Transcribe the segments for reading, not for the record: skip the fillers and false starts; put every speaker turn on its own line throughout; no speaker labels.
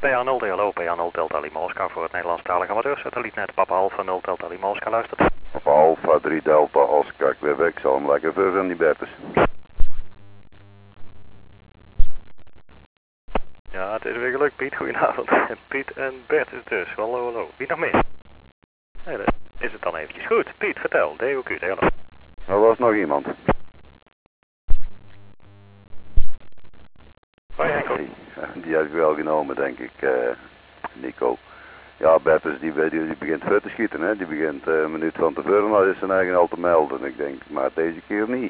PA0 DLO, PA0 Delta Lima Oscar voor het Nederlandstalige amateur. Satellietnet Papa Alpha 0 Delta Lima Oscar luistert.
Papa Alpha 3 Delta Oscar, ik weer weg, ik zal hem lekker verven in die Bertus.
Ja, het is weer gelukt Piet, goedenavond. Piet en Bert is dus, hallo. Wie nog meer? Nee, dan is het dan eventjes goed. Piet, vertel, DOQ, DLO.
Er was nog iemand.
Waar jij goed?
Die heb ik wel genomen, denk ik, Nico. Ja, Bertus die begint ver te schieten, hè. Die begint een minuut van tevoren, maar is zijn eigen al te melden. Ik denk, maar deze keer niet.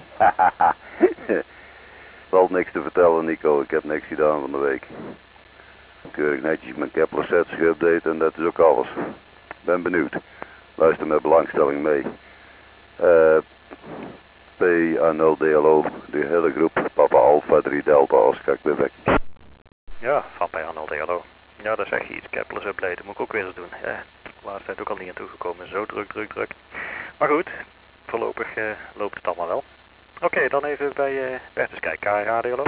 Valt niks te vertellen, Nico. Ik heb niks gedaan van de week. Keurig netjes mijn Kepler sets geüpdate en dat is ook alles. Ben benieuwd. Luister met belangstelling mee. PA0 DLO, de hele groep, Papa Alpha 3 Delta Oscar, ik ben weg.
Ja, van PA0 DLO. Ja, daar zeg je iets, Keplers updaten, moet ik ook weer eens doen. Ja, de laatste tijd ook al niet aan toegekomen, zo druk. Maar goed, voorlopig loopt het allemaal wel. Oké, dan even bij Bertus kijken, KRA DLO.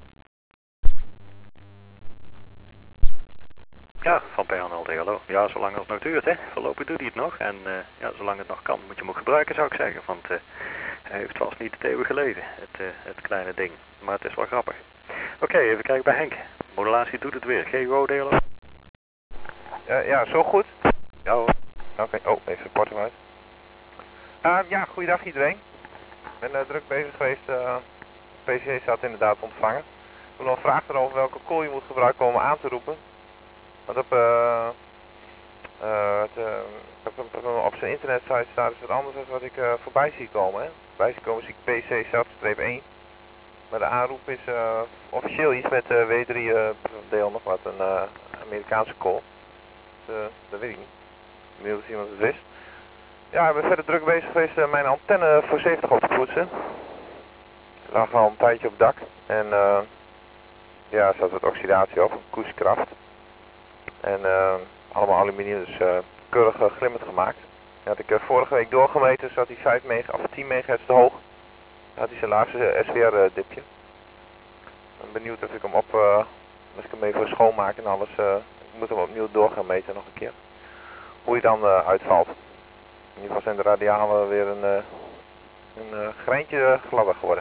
Ja, van PA0 DLO. Ja, zolang het nog duurt, hè. Voorlopig doet hij het nog. En ja, zolang het nog kan, moet je hem ook gebruiken, zou ik zeggen. Want hij heeft vast niet het eeuwige leven, het kleine ding. Maar het is wel grappig. Oké, even kijken bij Henk. Modulatie doet het weer. GO DLO.
Ja, zo goed.
Ja hoor.
Oké, oh, even de portem uit. Ja, goeiedag iedereen. Ik ben druk bezig geweest. PCC staat inderdaad ontvangen. Ik wil nog een vraag erover welke call je moet gebruiken om me aan te roepen. Want op zijn internetsite staat dus wat anders dan wat ik voorbij zie komen. Hè. Voorbij zie komen zie ik PC SAT-1. Maar de aanroep is officieel iets met W3 deel nog wat, een Amerikaanse call. Dat weet ik niet. Inmiddels iemand het wist. Ja, ik ben verder druk bezig geweest mijn antenne voor 70 op te poetsen. Er lag al een tijdje op het dak. En ja, er zat wat oxidatie op, koerskracht. En allemaal aluminium, dus keurig glimmend gemaakt. Dat had ik vorige week doorgemeten, zat hij 5 mega, of 10 megahertz te hoog. Dan had hij zijn laagste SWR dipje. Ik ben benieuwd of ik hem als ik hem even schoonmaak en alles, ik moet hem opnieuw door gaan meten nog een keer. Hoe hij dan uitvalt. In ieder geval zijn de radialen weer een greintje gladder geworden.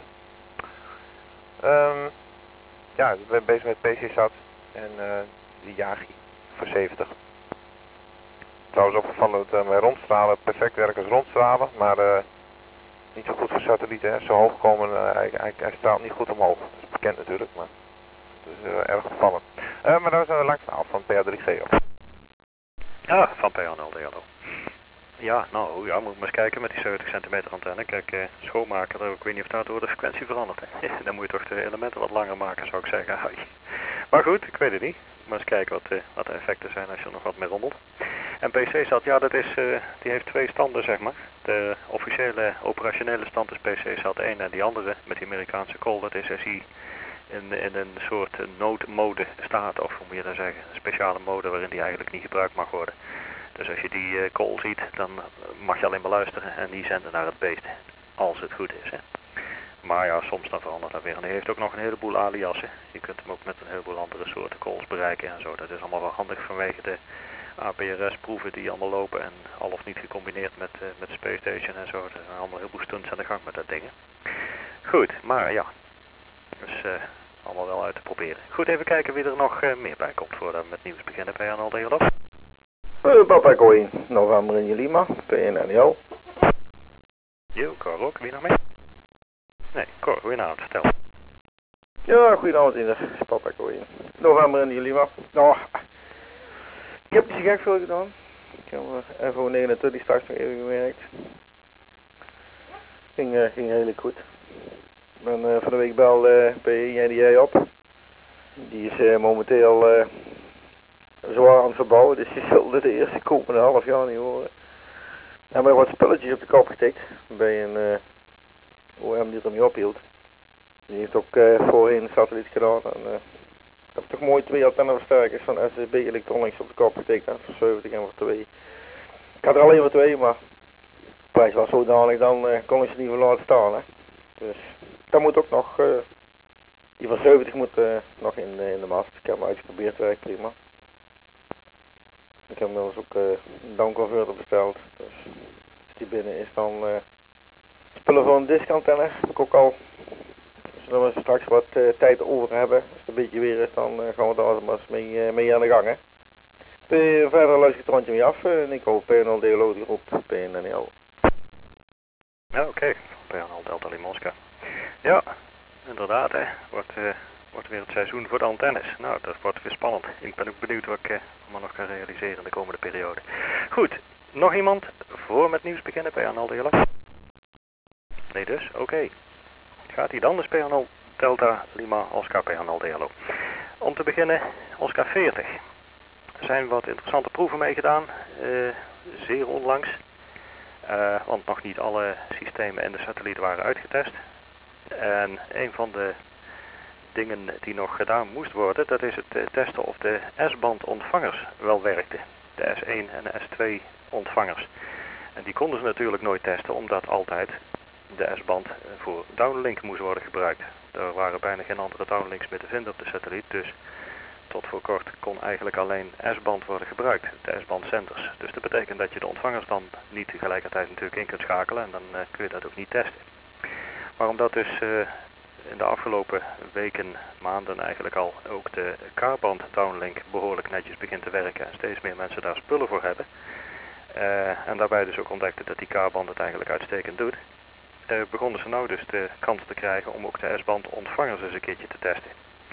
Ja, ik ben bezig met PC-SAT en die Yagi voor 70. Trouwens opgevallen dat mijn rondstralen perfect werken als rondstralen, maar niet zo goed voor satellieten. Hè. Zo hoog komen, hij straalt niet goed omhoog. Dat is bekend natuurlijk, maar het is erg opvallend. Maar dat was een lang verhaal van PA3G op.
Ja, van PA0 DLO. Ja, nou, ja, moet ik maar eens kijken met die 70 centimeter antenne. Kijk, schoonmaken, ik weet niet of daardoor de frequentie verandert. Hè. Dan moet je toch de elementen wat langer maken, zou ik zeggen. Maar goed, ik weet het niet. Maar eens kijken wat de effecten zijn als je er nog wat mee rommelt. En PC-SAT, ja, die heeft twee standen, zeg maar. De officiële operationele stand is PC-SAT 1 en die andere met die Amerikaanse call, dat is SI in een soort noodmode staat, of hoe moet je dat zeggen, een speciale mode waarin die eigenlijk niet gebruikt mag worden. Dus als je die call ziet, dan mag je alleen maar luisteren en die zenden naar het beest, als het goed is. Hè. Maar ja, soms dan verandert dat weer. En hij heeft ook nog een heleboel aliasen. Je kunt hem ook met een heleboel andere soorten calls bereiken en zo. Dat is allemaal wel handig vanwege de APRS-proeven die allemaal lopen en al of niet gecombineerd met Space Station en zo. Er zijn allemaal heel veel stunts aan de gang met dat ding. Goed, maar ja, dus allemaal wel uit te proberen. Goed, even kijken wie er nog meer bij komt voordat we met nieuws beginnen bij PA0 DLO.
Papa Kooi, November in Lima, PNNL.
Jo, Cor ook, wie nog mee? Nee, Cor, goedenavond, vertel.
Ja, goedenavond Inder, Papa Kooi. November in Lima. Nou, ik heb niet zo gek veel gedaan. Ik heb even 29 straks nog even gewerkt. Ging redelijk goed. Ik ben van de week bel bij NDA op. Die is momenteel zwaar aan het verbouwen, dus die zullen de eerste komende half jaar niet horen. We hebben wat spulletjes op de kop getikt bij een OM die er mee ophield. Die heeft ook voorheen een satelliet gedaan. En, ik heb toch mooi 2 antenneversterkers van SSB Electronics op de kop getikt, hè, voor 70 en voor 2. Ik had er alleen voor 2, maar de prijs was zodanig, dan kon ik ze niet meer laten staan. Hè. Dus dat moet ook nog, die van 70 moet nog in de mast. Ik heb hem uitgeprobeerd, werkt prima.
Ik heb inmiddels ook een downconverter besteld. Dus als die binnen is, dan spullen voor een diskantenne. Heb ik ook al. Zullen we straks wat tijd over hebben. Als het een beetje weer is, dan gaan we daar maar eens mee aan de gang. Hè. Verder luister ik het rondje mee af. Nico, PNL DLO, die roept PNL.
Ja, oké. PNL Delta Limonska. Ja, inderdaad, hè. Wordt weer het seizoen voor de antennes. Nou, dat wordt weer spannend. Ik ben ook benieuwd wat ik allemaal nog kan realiseren in de komende periode. Goed, nog iemand voor met nieuws beginnen, PNL DLO? Nee dus, oké. Gaat hij dan dus PNL Delta Lima Oscar PNL DLO. Om te beginnen, Oscar 40. Er zijn wat interessante proeven mee gedaan, zeer onlangs. Want nog niet alle systemen en de satelliet waren uitgetest. En een van de dingen die nog gedaan moest worden, dat is het testen of de S-band ontvangers wel werkten. De S1 en de S2 ontvangers. En die konden ze natuurlijk nooit testen, omdat altijd de S-band voor downlink moest worden gebruikt. Er waren bijna geen andere downlinks meer te vinden op de satelliet, dus tot voor kort kon eigenlijk alleen S-band worden gebruikt, de S-band centers. Dus dat betekent dat je de ontvangers dan niet tegelijkertijd natuurlijk in kunt schakelen en dan kun je dat ook niet testen. Maar omdat dus in de afgelopen weken, maanden eigenlijk al, ook de K-band downlink behoorlijk netjes begint te werken en steeds meer mensen daar spullen voor hebben. En daarbij dus ook ontdekten dat die K-band het eigenlijk uitstekend doet. Begonnen ze nou dus de kans te krijgen om ook de S-band ontvangers eens een keertje te testen.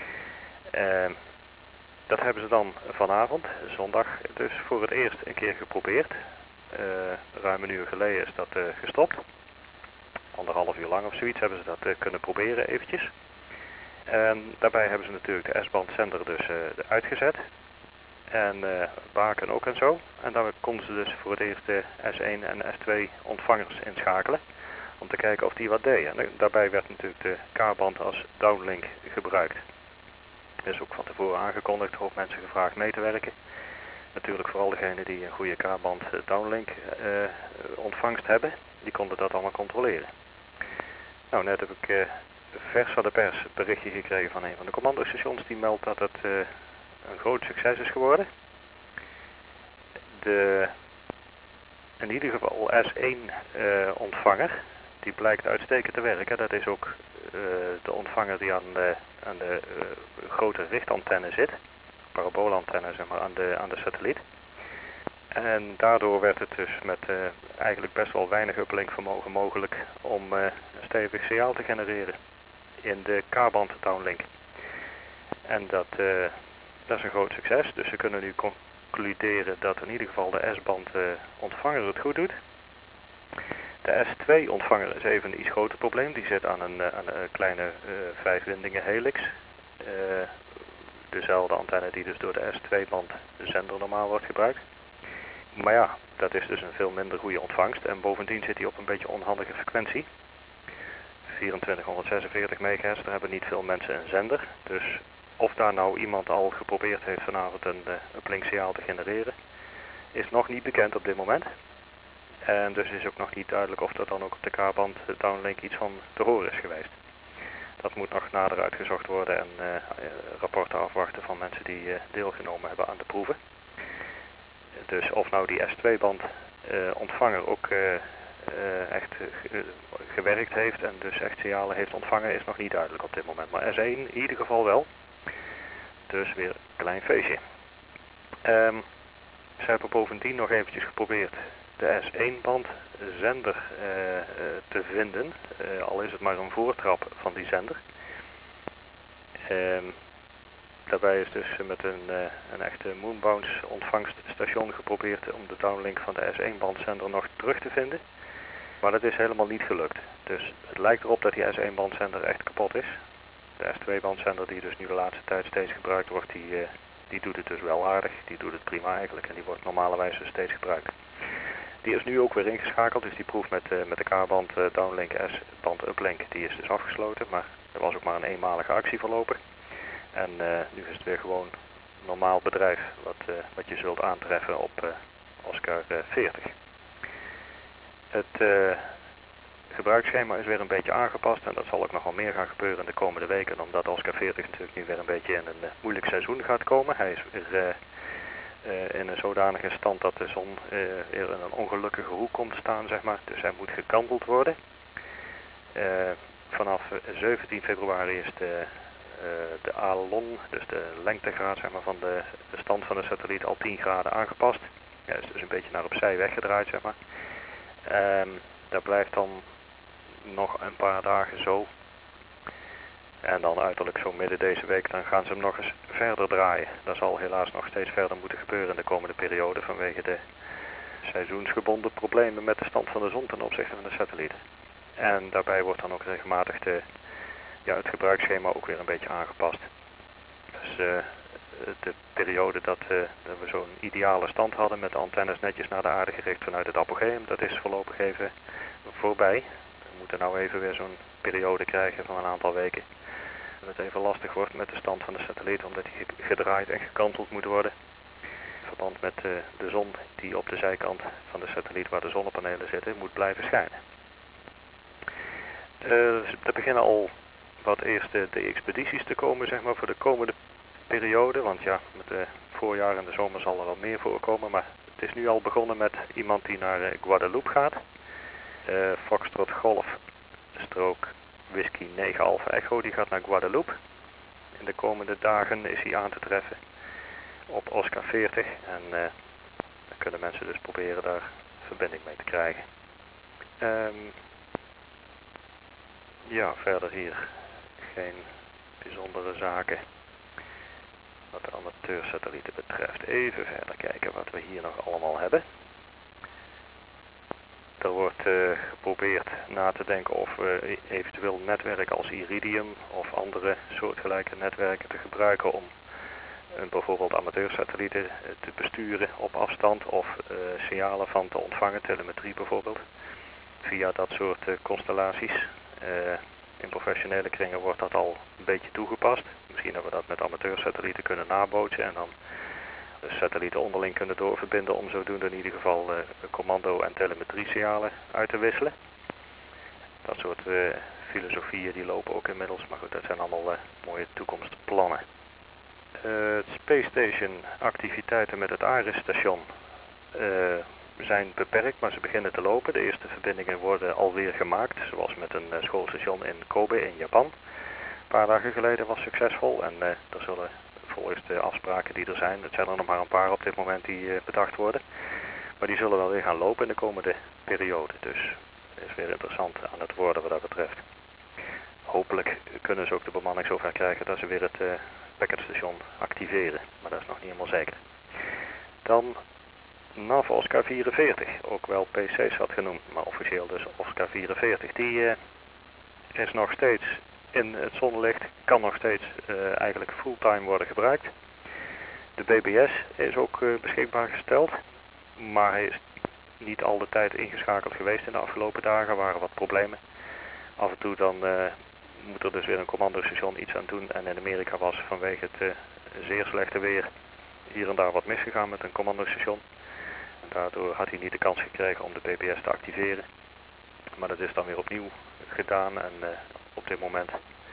Dat hebben ze dan vanavond, zondag, dus voor het eerst een keer geprobeerd. Ruim een uur geleden is dat gestopt. 1,5 uur lang of zoiets hebben ze dat kunnen proberen eventjes. En daarbij hebben ze natuurlijk de S-band zender dus uitgezet. En baken ook en zo. En daar konden ze dus voor het eerst de S1 en S2 ontvangers inschakelen. Om te kijken of die wat deden. En daarbij werd natuurlijk de K-band als downlink gebruikt. Er is ook van tevoren aangekondigd, er ook mensen gevraagd mee te werken. Natuurlijk vooral degenen die een goede K-band downlink ontvangst hebben. Die konden dat allemaal controleren. Nou, net heb ik vers van de pers het berichtje gekregen van een van de commandostations. Die meldt dat het een groot succes is geworden. In ieder geval S1 ontvanger, die blijkt uitstekend te werken. Dat is ook de ontvanger die aan de grote richtantenne zit. Paraboolantenne zeg maar, aan de satelliet. En daardoor werd het dus met eigenlijk best wel weinig uplinkvermogen mogelijk om een stevig signaal te genereren in de K-band downlink. En dat is een groot succes, dus ze kunnen nu concluderen dat in ieder geval de S-band ontvanger het goed doet. De S2 ontvanger is even een iets groter probleem, die zit aan een kleine 5-windingen helix. Dezelfde antenne die dus door de S2-band zender normaal wordt gebruikt. Maar ja, dat is dus een veel minder goede ontvangst en bovendien zit hij op een beetje onhandige frequentie. 2446 MHz, daar hebben niet veel mensen een zender. Dus of daar nou iemand al geprobeerd heeft vanavond een uplinksignaal te genereren, is nog niet bekend op dit moment. En dus is ook nog niet duidelijk of er dan ook op de K-band downlink iets van te horen is geweest. Dat moet nog nader uitgezocht worden en rapporten afwachten van mensen die deelgenomen hebben aan de proeven. Dus of nou die S2-band ontvanger ook echt gewerkt heeft en dus echt signalen heeft ontvangen is nog niet duidelijk op dit moment. Maar S1 in ieder geval wel. Dus weer een klein feestje. Ze hebben bovendien nog eventjes geprobeerd de S1-band zender te vinden. Al is het maar een voortrap van die zender. Daarbij is dus met een echte moonbounce ontvangststation geprobeerd om de downlink van de S1-band zender nog terug te vinden. Maar dat is helemaal niet gelukt. Dus het lijkt erop dat die S1-band zender echt kapot is. De S2-band zender die dus nu de laatste tijd steeds gebruikt wordt, die doet het dus wel aardig. Die doet het prima eigenlijk en die wordt normalerwijs dus steeds gebruikt. Die is nu ook weer ingeschakeld, dus die proef met de K-band downlink S-band uplink, die is dus afgesloten. Maar er was ook maar een eenmalige actie voorlopig. En nu is het weer gewoon normaal bedrijf wat je zult aantreffen op Oscar 40. Het gebruiksschema is weer een beetje aangepast en dat zal ook nogal meer gaan gebeuren in de komende weken, omdat Oscar 40 natuurlijk nu weer een beetje in een moeilijk seizoen gaat komen. Hij is weer in een zodanige stand dat de zon in een ongelukkige hoek komt te staan, zeg maar. Dus hij moet gekanteld worden. Vanaf 17 februari is de alon, dus de lengtegraad zeg maar, van de stand van de satelliet al 10 graden aangepast. Ja, is dus een beetje naar opzij weggedraaid, zeg maar. Dat blijft dan nog een paar dagen zo. En dan uiterlijk zo midden deze week, dan gaan ze hem nog eens verder draaien. Dat zal helaas nog steeds verder moeten gebeuren in de komende periode vanwege de seizoensgebonden problemen met de stand van de zon ten opzichte van de satellieten. En daarbij wordt dan ook regelmatig het gebruiksschema ook weer een beetje aangepast. Dus de periode dat we zo'n ideale stand hadden met de antennes netjes naar de aarde gericht vanuit het apogeum, dat is voorlopig even voorbij. We moeten nou even weer zo'n periode krijgen van een aantal weken. Dat het even lastig wordt met de stand van de satelliet, omdat die gedraaid en gekanteld moet worden. In verband met de zon die op de zijkant van de satelliet waar de zonnepanelen zitten, moet blijven schijnen. Er beginnen al wat eerste de expedities te komen, zeg maar, voor de komende periode. Want ja, met de voorjaar en de zomer zal er wel meer voorkomen. Maar het is nu al begonnen met iemand die naar Guadeloupe gaat. Foxtrot Golf, strook Whisky 9 Alpha Echo, die gaat naar Guadeloupe. In de komende dagen is hij aan te treffen op Oscar 40. En dan kunnen mensen dus proberen daar verbinding mee te krijgen. Ja, verder hier geen bijzondere zaken wat de amateursatellieten betreft. Even verder kijken wat we hier nog allemaal hebben. Er wordt geprobeerd na te denken of we eventueel netwerken als Iridium of andere soortgelijke netwerken te gebruiken om bijvoorbeeld amateursatellieten te besturen op afstand of signalen van te ontvangen, telemetrie bijvoorbeeld, via dat soort constellaties. In professionele kringen wordt dat al een beetje toegepast. Misschien dat we dat met amateursatellieten kunnen nabootsen en dan de satellieten onderling kunnen doorverbinden om zodoende in ieder geval commando- en telemetriesignalen uit te wisselen. Dat soort filosofieën die lopen ook inmiddels, maar goed, dat zijn allemaal mooie toekomstplannen. Het Space Station activiteiten met het Ares-station zijn beperkt, maar ze beginnen te lopen. De eerste verbindingen worden alweer gemaakt, zoals met een schoolstation in Kobe in Japan. Een paar dagen geleden was succesvol en er zullen volgens de afspraken die er zijn, het zijn er nog maar een paar op dit moment die bedacht worden, maar die zullen wel weer gaan lopen in de komende periode. Dus het is weer interessant aan het worden wat dat betreft. Hopelijk kunnen ze ook de bemanning zover krijgen dat ze weer het packetstation activeren, maar dat is nog niet helemaal zeker. Dan NAV Oscar 44, ook wel PCSat genoemd, maar officieel dus Oscar 44. Die is nog steeds in het zonnelicht, kan nog steeds eigenlijk fulltime worden gebruikt. De BBS is ook beschikbaar gesteld, maar hij is niet al de tijd ingeschakeld geweest in de afgelopen dagen. Er waren wat problemen. Af en toe dan moet er dus weer een commandostation iets aan doen. En in Amerika was vanwege het zeer slechte weer hier en daar wat misgegaan met een commandostation. En daardoor had hij niet de kans gekregen om de BBS te activeren. Maar dat is dan weer opnieuw gedaan en op dit moment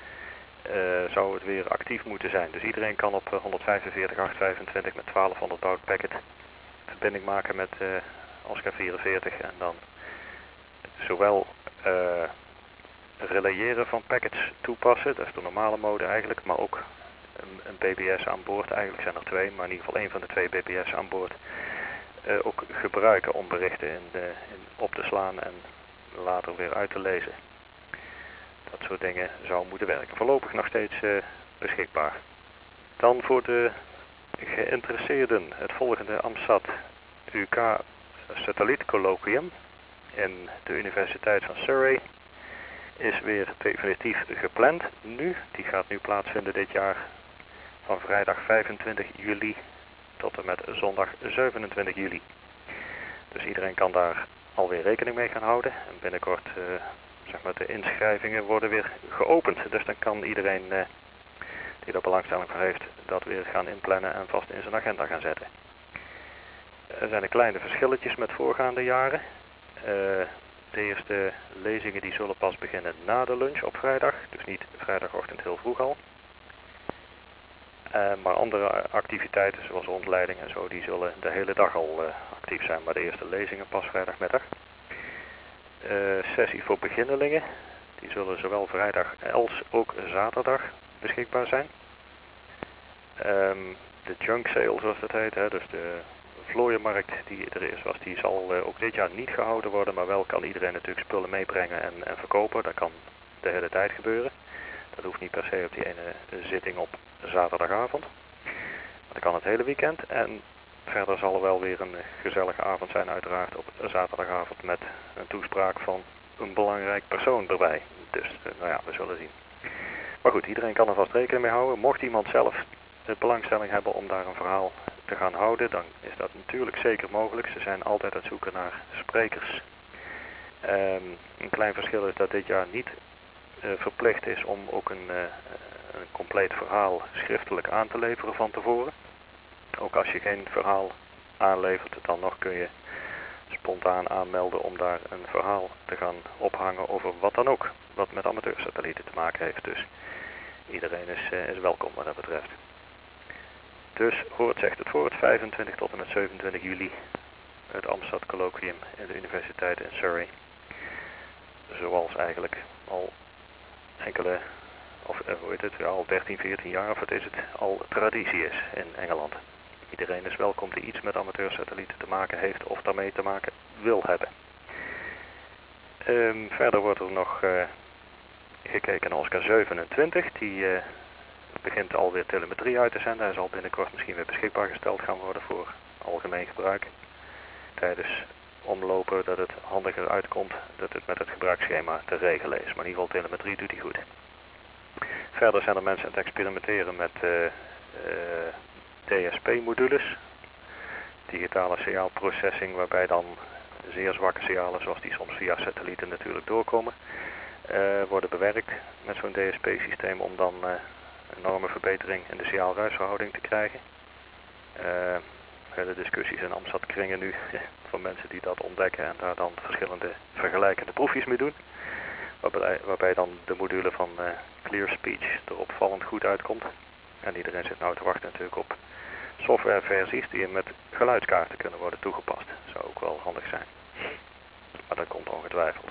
zou het weer actief moeten zijn. Dus iedereen kan op 145.825 met 1200 baud packet verbinding maken met Oscar 44 en dan zowel relayeren van packets toepassen, dat is de normale mode eigenlijk, maar ook een BBS aan boord, eigenlijk zijn er twee, maar in ieder geval één van de twee BBS aan boord, ook gebruiken om berichten op te slaan en later weer uit te lezen. Dat soort dingen zou moeten werken. Voorlopig nog steeds beschikbaar. Dan voor de geïnteresseerden het volgende AMSAT UK satellietcolloquium in de Universiteit van Surrey is weer definitief gepland nu. Die gaat nu plaatsvinden dit jaar van vrijdag 25 juli tot en met zondag 27 juli. Dus iedereen kan daar alweer rekening mee gaan houden. En binnenkort zeg maar de inschrijvingen worden weer geopend. Dus dan kan iedereen die daar belangstelling voor heeft dat weer gaan inplannen en vast in zijn agenda gaan zetten. Er zijn kleine verschilletjes met voorgaande jaren. De eerste lezingen die zullen pas beginnen na de lunch op vrijdag. Dus niet vrijdagochtend heel vroeg al. Maar andere activiteiten zoals rondleiding en zo, die zullen de hele dag al actief zijn. Maar de eerste lezingen pas vrijdagmiddag. Sessie voor beginnelingen, die zullen zowel vrijdag als ook zaterdag beschikbaar zijn. De junk sale zoals dat heet, hè, dus de vlooienmarkt die er is, die zal ook dit jaar niet gehouden worden, maar wel kan iedereen natuurlijk spullen meebrengen en verkopen. Dat kan de hele tijd gebeuren. Dat hoeft niet per se op die ene zitting op zaterdagavond. Dat kan het hele weekend. En verder zal er wel weer een gezellige avond zijn uiteraard op zaterdagavond met een toespraak van een belangrijk persoon erbij. Dus nou ja, we zullen zien. Maar goed, iedereen kan er vast rekening mee houden. Mocht iemand zelf de belangstelling hebben om daar een verhaal te gaan houden, dan is dat natuurlijk zeker mogelijk. Ze zijn altijd aan het zoeken naar sprekers. Een klein verschil is dat dit jaar niet verplicht is om ook een compleet verhaal schriftelijk aan te leveren van tevoren. Ook als je geen verhaal aanlevert, dan nog kun je spontaan aanmelden om daar een verhaal te gaan ophangen over wat dan ook, wat met amateursatellieten te maken heeft. Dus iedereen is welkom wat dat betreft. Dus hoort zegt het voor het 25 tot en met 27 juli het Amstad Colloquium in de Universiteit in Surrey. Zoals eigenlijk al enkele, al 13, 14 jaar of het is het, al traditie is in Engeland. Iedereen is welkom die iets met amateursatellieten te maken heeft of daarmee te maken wil hebben. Verder wordt er nog gekeken naar Oscar 27. Die begint alweer telemetrie uit te zenden. Hij zal binnenkort misschien weer beschikbaar gesteld gaan worden voor algemeen gebruik. Tijdens omlopen dat het handiger uitkomt dat het met het gebruiksschema te regelen is. Maar in ieder geval telemetrie doet hij goed. Verder zijn er mensen aan het experimenteren met DSP-modules. Digitale signaalprocessing, waarbij dan zeer zwakke signalen, zoals die soms via satellieten natuurlijk doorkomen, worden bewerkt met zo'n DSP-systeem om dan een enorme verbetering in de signaalruisverhouding te krijgen. Hele discussies in Amsterdam-kringen nu van mensen die dat ontdekken en daar dan verschillende vergelijkende proefjes mee doen. Waarbij dan de module van Clear Speech er opvallend goed uitkomt. En iedereen zit nou te wachten natuurlijk op softwareversies die met geluidskaarten kunnen worden toegepast. Dat zou ook wel handig zijn. Maar dat komt ongetwijfeld.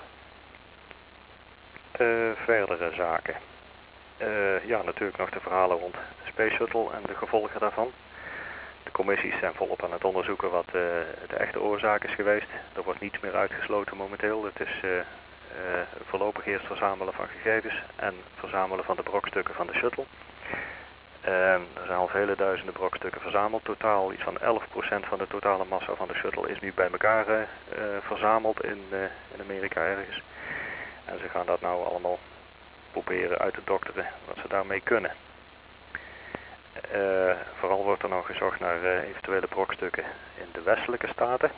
Verdere zaken. Ja, natuurlijk nog de verhalen rond de Space Shuttle en de gevolgen daarvan. De commissies zijn volop aan het onderzoeken wat de echte oorzaak is geweest. Er wordt niets meer uitgesloten momenteel. Het is voorlopig eerst verzamelen van gegevens en verzamelen van de brokstukken van de shuttle. Er zijn al vele duizenden brokstukken verzameld. Totaal iets van 11% van de totale massa van de shuttle is nu bij elkaar verzameld in Amerika ergens. En ze gaan dat nou allemaal proberen uit te dokteren wat ze daarmee kunnen. Vooral wordt er nog gezocht naar eventuele brokstukken in de westelijke staten.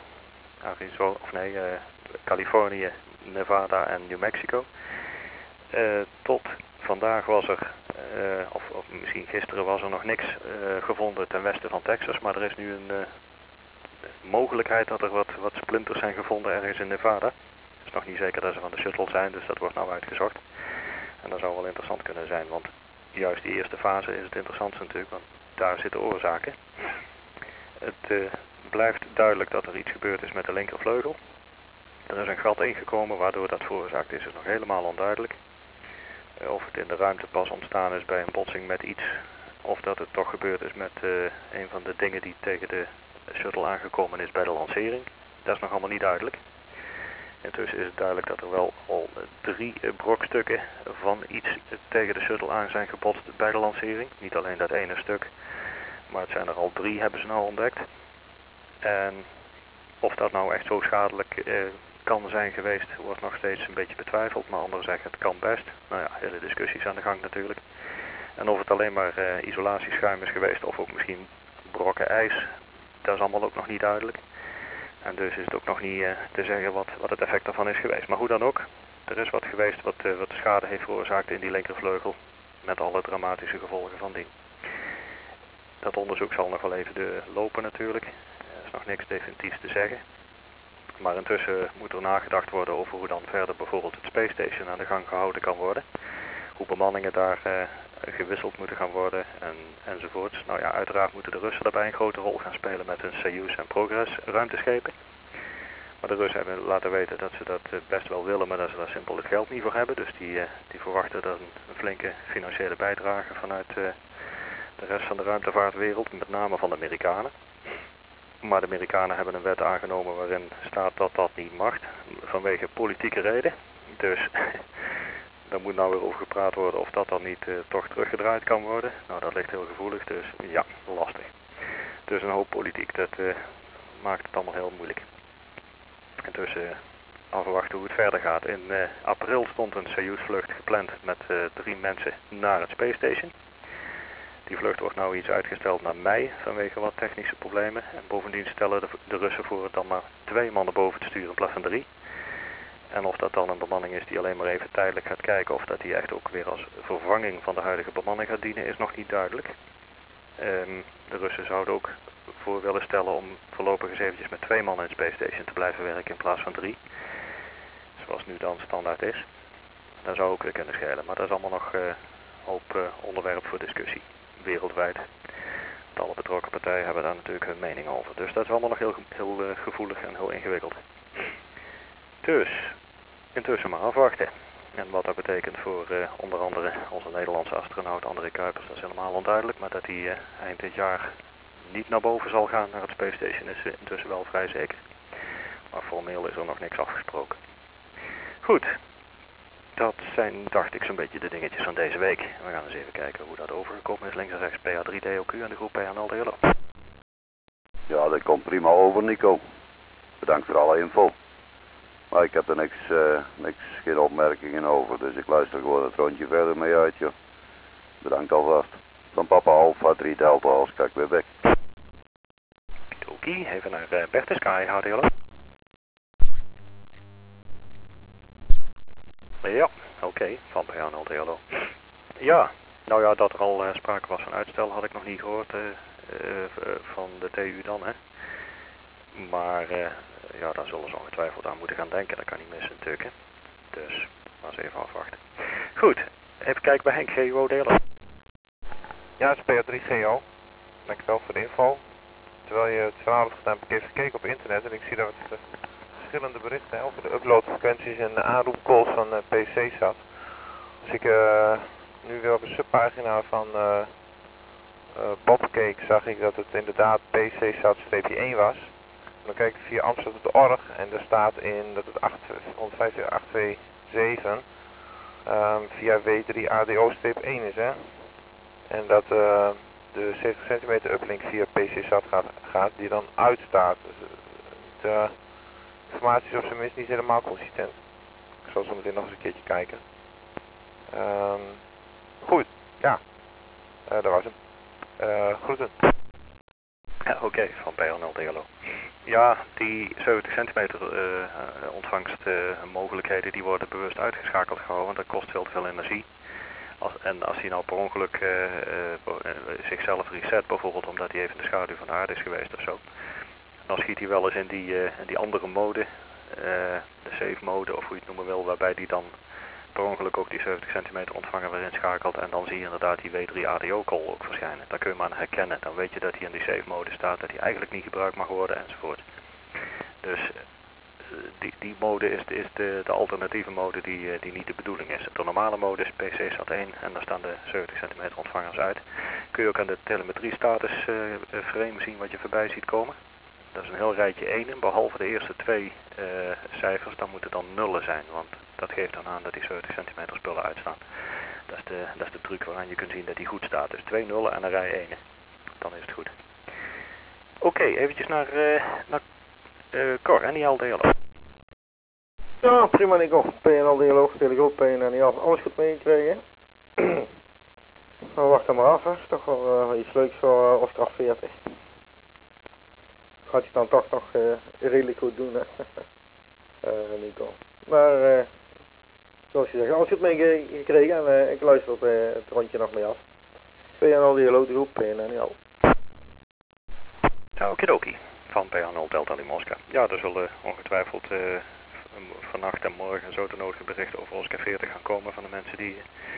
Californië, Nevada en New Mexico. Tot vandaag was er, of misschien gisteren was er nog niks gevonden ten westen van Texas. Maar er is nu een mogelijkheid dat er wat splinters zijn gevonden ergens in Nevada. Het is nog niet zeker dat ze van de shuttle zijn, dus dat wordt nou uitgezocht. En dat zou wel interessant kunnen zijn, want juist die eerste fase is het interessantste natuurlijk, want daar zitten oorzaken. Het blijft duidelijk dat er iets gebeurd is met de linkervleugel. Er is een gat ingekomen waardoor dat veroorzaakt is nog helemaal onduidelijk. Of het in de ruimte pas ontstaan is bij een botsing met iets, of dat het toch gebeurd is met een van de dingen die tegen de shuttle aangekomen is bij de lancering. Dat is nog allemaal niet duidelijk. Intussen is het duidelijk dat er wel al 3 brokstukken van iets tegen de shuttle aan zijn gebotst bij de lancering. Niet alleen dat ene stuk, maar het zijn er al 3, hebben ze nou ontdekt. En of dat nou echt zo schadelijk kan zijn geweest, wordt nog steeds een beetje betwijfeld. Maar anderen zeggen het kan best. Nou ja, hele discussies aan de gang natuurlijk. En of het alleen maar isolatieschuim is geweest of ook misschien brokken ijs, dat is allemaal ook nog niet duidelijk. En dus is het ook nog niet te zeggen wat het effect daarvan is geweest. Maar hoe dan ook, er is wat geweest wat schade heeft veroorzaakt in die linkervleugel. Met alle dramatische gevolgen van dien. Dat onderzoek zal nog wel even lopen natuurlijk. Er is nog niks definitiefs te zeggen. Maar intussen moet er nagedacht worden over hoe dan verder bijvoorbeeld het Space Station aan de gang gehouden kan worden. Hoe bemanningen daar gewisseld moeten gaan worden enzovoorts. Nou ja, uiteraard moeten de Russen daarbij een grote rol gaan spelen met hun Soyuz en Progress ruimteschepen. Maar de Russen hebben laten weten dat ze dat best wel willen, maar dat ze daar simpel het geld niet voor hebben. Dus die verwachten dan een flinke financiële bijdrage vanuit de rest van de ruimtevaartwereld, met name van de Amerikanen. Maar de Amerikanen hebben een wet aangenomen waarin staat dat dat niet mag, vanwege politieke reden. Dus daar moet nou weer over gepraat worden of dat dan niet toch teruggedraaid kan worden. Nou, dat ligt heel gevoelig, dus ja, lastig. Dus een hoop politiek, dat maakt het allemaal heel moeilijk. En dus afwachten hoe het verder gaat. In april stond een Soyuz-vlucht gepland met 3 mensen naar het Space Station. Die vlucht wordt nou iets uitgesteld naar mei vanwege wat technische problemen. En bovendien stellen de Russen voor het dan maar 2 man naar boven te sturen in plaats van 3. En of dat dan een bemanning is die alleen maar even tijdelijk gaat kijken of dat die echt ook weer als vervanging van de huidige bemanning gaat dienen, is nog niet duidelijk. De Russen zouden ook voor willen stellen om voorlopig eens eventjes met 2 man in het Space Station te blijven werken in plaats van 3. Zoals nu dan standaard is. Dat zou ook weer kunnen schelen, maar dat is allemaal nog hoop onderwerp voor discussie. Wereldwijd. Want alle betrokken partijen hebben daar natuurlijk hun mening over. Dus dat is allemaal nog heel gevoelig en heel ingewikkeld. Dus, intussen maar afwachten. En wat dat betekent voor onder andere onze Nederlandse astronaut André Kuipers, dat is helemaal onduidelijk. Maar dat hij eind dit jaar niet naar boven zal gaan naar het Space Station is intussen wel vrij zeker. Maar formeel is er nog niks afgesproken. Goed. Dat zijn, dacht ik, zo'n beetje de dingetjes van deze week. We gaan eens even kijken hoe dat overgekomen is. Links en rechts PA3DOQ en de groep PA0DLO.
Ja, dat komt prima over, Nico. Bedankt voor alle info. Maar ik heb er geen opmerkingen over, dus ik luister gewoon het rondje verder mee uit, joh. Bedankt alvast. Van papa Alpha 3 Delta, als kijk weer weg.
Oké, even naar Bertus Sky, HDLO. Ja, oké, van PA0DLO. Ja, nou ja, dat er al sprake was van uitstel had ik nog niet gehoord van de TU dan, hè. Maar ja, daar zullen ze ongetwijfeld aan moeten gaan denken, dat kan niet missen natuurlijk, hè. Dus, maar eens even afwachten. Goed, even kijken bij Henk GO-DLO.
Ja, het is PA3GO. Dankjewel voor de info. Terwijl je het verhaal hebt gedaan, heb ik even gekeken op internet en ik zie dat het verschillende berichten over de uploadfrequenties en de aanroepcalls van PC zat. Dus ik nu weer op de subpagina van Bob keek, zag ik dat het inderdaad PC SAT-1 was. En dan kijk ik via Amsterdam.org en daar staat in dat het 152.827 via W3 ADO-1 is, hè. En dat de 70 centimeter uplink via PC SAT gaat die dan uitstaat. Dus, de informatie is op zijn minst niet helemaal consistent. Ik zal zo meteen nog eens een keertje kijken. Goed, ja, dat was hem. Groeten.
Ja, oké, van PL0DLO. Ja, die 70 centimeter ontvangstmogelijkheden die worden bewust uitgeschakeld gehouden, want dat kost veel te veel energie. En als hij nou per ongeluk zichzelf reset, bijvoorbeeld omdat hij even in de schaduw van de aarde is geweest of zo, dan schiet hij wel eens in die andere mode, de safe mode of hoe je het noemen wil, waarbij die dan per ongeluk ook die 70 centimeter ontvanger weer inschakelt en dan zie je inderdaad die W3 ADO call ook verschijnen. Dan kun je hem aan herkennen, dan weet je dat hij in die safe mode staat, dat hij eigenlijk niet gebruikt mag worden enzovoort. Dus die mode is de alternatieve mode die niet de bedoeling is. De normale mode is PC SAT1 en daar staan de 70 centimeter ontvangers uit. Kun je ook aan de telemetrie status frame zien wat je voorbij ziet komen. Dat is een heel rijtje 1, behalve de eerste 2 cijfers, dan moeten dan nullen zijn, want dat geeft dan aan dat die 70 centimeter spullen uitstaan. Dat is de truc waaraan je kunt zien dat die goed staat. Dus 2 nullen en een rij 1. Dan is het goed. Oké, eventjes naar Cor, NIL-DLO.
Ja, prima Nico. PNL-dialoog, telegroep, PNL, alles goed meegekregen? Nou, wacht dan maar af, hè. Is toch wel iets leuks voor Oscar 40. Gaat je dan toch nog redelijk goed doen, hè. Nico. Maar, zoals je zegt, alles goed meegekregen en ik luister het rondje nog mee af. PNL-dialoog, de groep, PNL.
Okidoki, van PH0 Delta Limoska. Ja, er zullen ongetwijfeld vannacht en morgen zo de nodige berichten over Oscar 40 gaan komen van de mensen die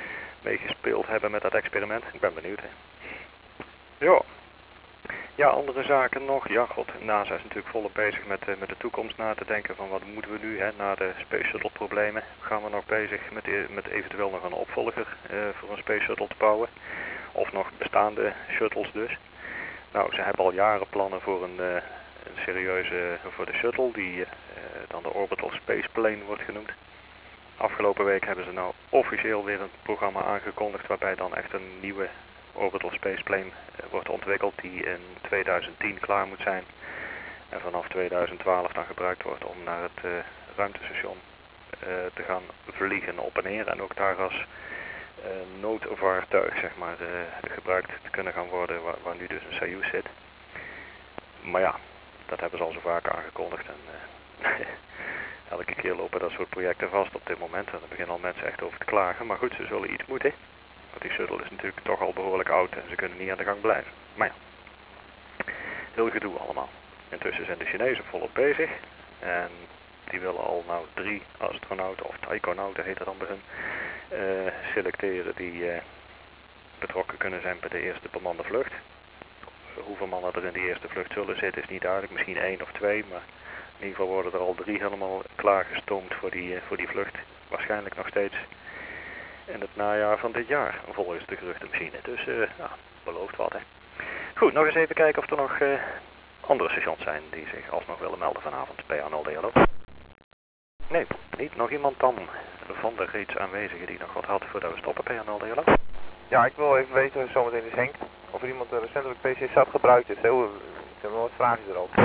meegespeeld hebben met dat experiment. Ik ben benieuwd. Hè. Ja. Ja, andere zaken nog. Ja, god, NASA is natuurlijk volop bezig met de toekomst na te denken van wat moeten we nu, hè, na de Space Shuttle problemen. Gaan we nog bezig met eventueel nog een opvolger voor een Space Shuttle te bouwen. Of nog bestaande shuttles dus. Nou, ze hebben al jaren plannen voor een serieuze, voor de shuttle, die dan de Orbital Space Plane wordt genoemd. Afgelopen week hebben ze nou officieel weer een programma aangekondigd waarbij dan echt een nieuwe Orbital Space Plane wordt ontwikkeld die in 2010 klaar moet zijn. En vanaf 2012 dan gebruikt wordt om naar het ruimtestation te gaan vliegen op en neer. En ook daar als noodvaartuig zeg maar gebruikt te kunnen gaan worden waar nu dus een Soyuz zit. Maar ja, dat hebben ze al zo vaak aangekondigd en elke keer lopen dat soort projecten vast op dit moment. En daar beginnen al mensen echt over te klagen. Maar goed, ze zullen iets moeten. Want die shuttle is natuurlijk toch al behoorlijk oud en ze kunnen niet aan de gang blijven. Maar ja, heel gedoe allemaal. Intussen zijn de Chinezen volop bezig. En die willen al nou 3 astronauten, of taikonauten heet dat dan bij hun, selecteren die betrokken kunnen zijn bij de eerste bemande vlucht. Hoeveel mannen er in die eerste vlucht zullen zitten is niet duidelijk. Misschien 1 of 2, maar in ieder geval worden er al 3 helemaal klaargestoomd voor die vlucht. Waarschijnlijk nog steeds in het najaar van dit jaar, volgens de geruchtenmachine. Dus ja, belooft wat hè. Goed, nog eens even kijken of er nog andere stations zijn die zich alsnog willen melden vanavond bij PA0DLO. Nee, niet nog iemand dan van de reeds aanwezigen die nog wat had voordat we stoppen PA0DLO.
Ja, ik wil even weten, zometeen is Henk, of er iemand recentelijk PC-SAT gebruikt heeft. Ik heb nog wat vragen erover.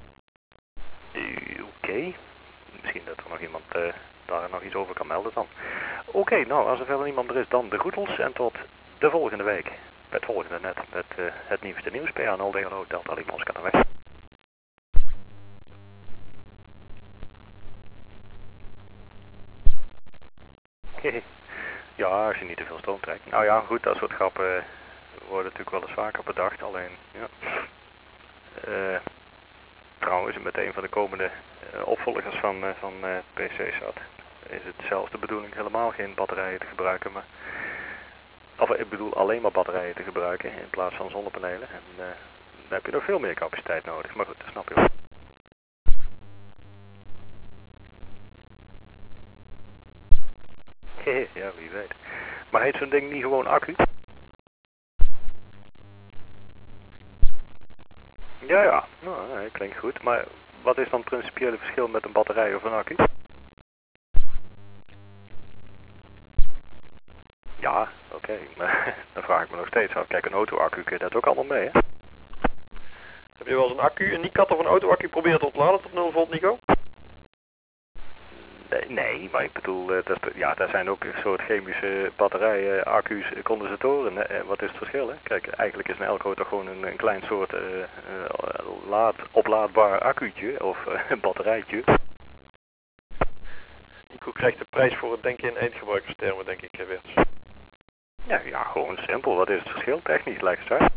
Oké. Misschien dat er nog iemand daar nog iets over kan melden dan. Oké, nou als er verder niemand er is dan de groetels en tot de volgende week. Bij het volgende net met het nieuwste nieuws. PA0DLO Delta Lima Oscar naar weg. Ja, als je niet te veel stroom trekt. Nou ja, goed, dat soort grappen worden natuurlijk wel eens vaker bedacht. Alleen, ja. Trouwens, met een van de komende opvolgers van PC-SAT is het zelfs de bedoeling helemaal geen batterijen te gebruiken, maar of ik bedoel alleen maar batterijen te gebruiken in plaats van zonnepanelen. En dan heb je nog veel meer capaciteit nodig, maar goed, dat snap je wel. Ja, wie weet. Maar heet zo'n ding niet gewoon accu? Ja, ja. Nou, dat klinkt goed. Maar wat is dan het principiële verschil met een batterij of een accu? Ja, oké. Maar dan vraag ik me nog steeds af. Kijk, een auto-accu kun je dat ook allemaal mee, hè?
Heb je wel eens een accu, een NICAT of een auto-accu proberen te ontladen tot 0 volt, Nico?
Nee, maar ik bedoel, daar zijn ook een soort chemische batterijen, accu's, condensatoren. Wat is het verschil, hè? Kijk, eigenlijk is een elke auto gewoon een klein soort oplaadbaar accu'tje of een batterijtje.
Nico krijgt de prijs voor het denken in eindgebruikerstermen, denk ik, Werts.
Ja, gewoon simpel. Wat is het verschil? Technisch lijkt het uit.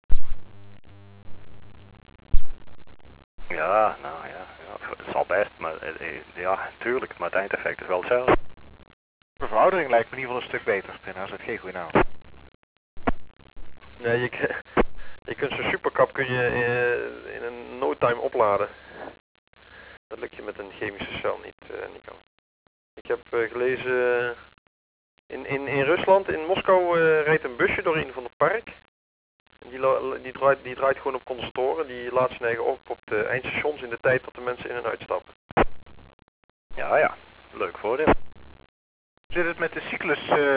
Ja, nou ja, het zal best, maar ja, tuurlijk, maar het eindeffect is wel hetzelfde.
De veroudering lijkt me in ieder geval een stuk beter, Spinner, als het geen goede naam.
Nee, je kunt zo'n superkap kun je in een no time opladen. Dat lukt je met een chemische cel niet, Nico. Ik heb gelezen, in Rusland, in Moskou, rijdt een busje door een van het park. Die draait gewoon op condensatoren, die laat zijn eigen op de eindstations in de tijd dat de mensen in en uitstappen.
Ja, leuk voordeel.
Zit het met de cyclus